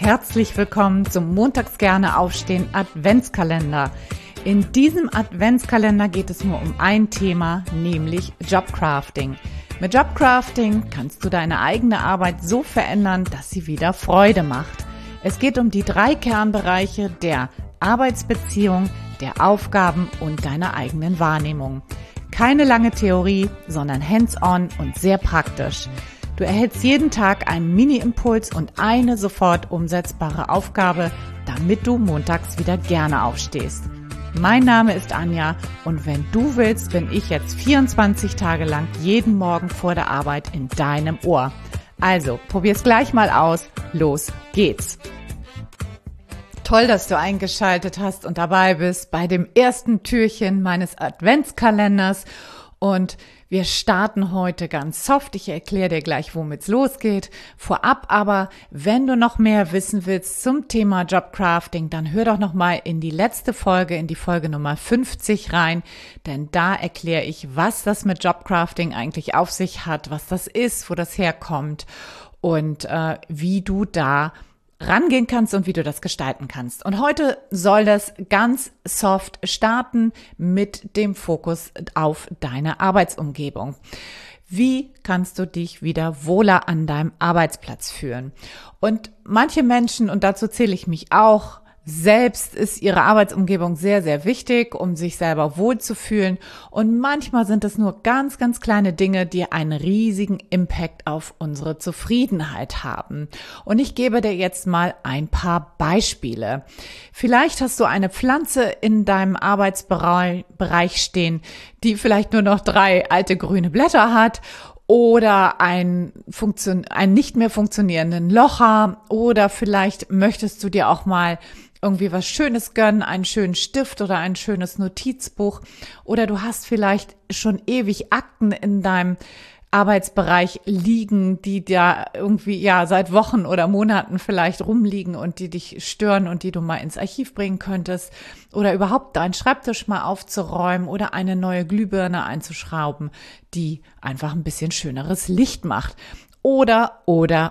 herzlich willkommen zum Montags gerne aufstehen Adventskalender. In diesem Adventskalender geht es nur um ein Thema, nämlich Jobcrafting. Mit Jobcrafting kannst du deine eigene Arbeit so verändern, dass sie wieder Freude macht. Es geht um die 3 Kernbereiche der Arbeitsbeziehung, der Aufgaben und deiner eigenen Wahrnehmung. Keine lange Theorie, sondern hands-on und sehr praktisch. Du erhältst jeden Tag einen Mini-Impuls und eine sofort umsetzbare Aufgabe, damit du montags wieder gerne aufstehst. Mein Name ist Anja und wenn du willst, bin ich jetzt 24 Tage lang jeden Morgen vor der Arbeit in deinem Ohr. Also, probier's gleich mal aus. Los geht's! Toll, dass du eingeschaltet hast und dabei bist bei dem ersten Türchen meines Adventskalenders. Und wir starten heute ganz soft. Ich erkläre dir gleich, womit es losgeht. Vorab aber, wenn du noch mehr wissen willst zum Thema Jobcrafting, dann hör doch noch mal in die letzte Folge, in die Folge Nummer 50 rein. Denn da erkläre ich, was das mit Jobcrafting eigentlich auf sich hat, was das ist, wo das herkommt und wie du da rangehen kannst und wie du das gestalten kannst. Und heute soll das ganz soft starten mit dem Fokus auf deine Arbeitsumgebung. Wie kannst du dich wieder wohler an deinem Arbeitsplatz fühlen? Und manche Menschen, und dazu zähle ich mich auch, selbst ist ihre Arbeitsumgebung sehr, sehr wichtig, um sich selber wohlzufühlen. Und manchmal sind es nur ganz, ganz kleine Dinge, die einen riesigen Impact auf unsere Zufriedenheit haben. Und ich gebe dir jetzt mal ein paar Beispiele. Vielleicht hast du eine Pflanze in deinem Arbeitsbereich stehen, die vielleicht nur noch 3 alte grüne Blätter hat. Oder einen nicht mehr funktionierenden Locher. Oder vielleicht möchtest du dir auch mal irgendwie was Schönes gönnen, einen schönen Stift oder ein schönes Notizbuch. Oder du hast vielleicht schon ewig Akten in deinem Arbeitsbereich liegen, die da irgendwie seit Wochen oder Monaten vielleicht rumliegen und die dich stören und die du mal ins Archiv bringen könntest. Oder überhaupt deinen Schreibtisch mal aufzuräumen oder eine neue Glühbirne einzuschrauben, die einfach ein bisschen schöneres Licht macht. Oder.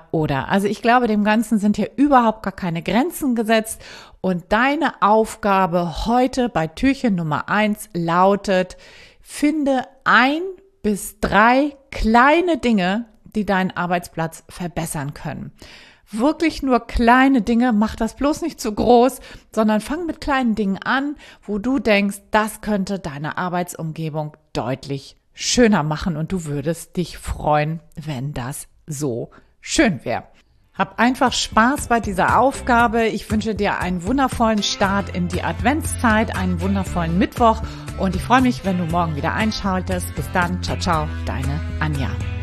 Also ich glaube, dem Ganzen sind hier überhaupt gar keine Grenzen gesetzt. Und deine Aufgabe heute bei Türchen Nummer 1 lautet, finde 1 bis 3 kleine Dinge, die deinen Arbeitsplatz verbessern können. Wirklich nur kleine Dinge, mach das bloß nicht zu groß, sondern fang mit kleinen Dingen an, wo du denkst, das könnte deine Arbeitsumgebung deutlich schöner machen und du würdest dich freuen, wenn das so schön wäre. Hab einfach Spaß bei dieser Aufgabe. Ich wünsche dir einen wundervollen Start in die Adventszeit, einen wundervollen Mittwoch und ich freue mich, wenn du morgen wieder einschaltest. Bis dann, ciao, ciao, deine Anja.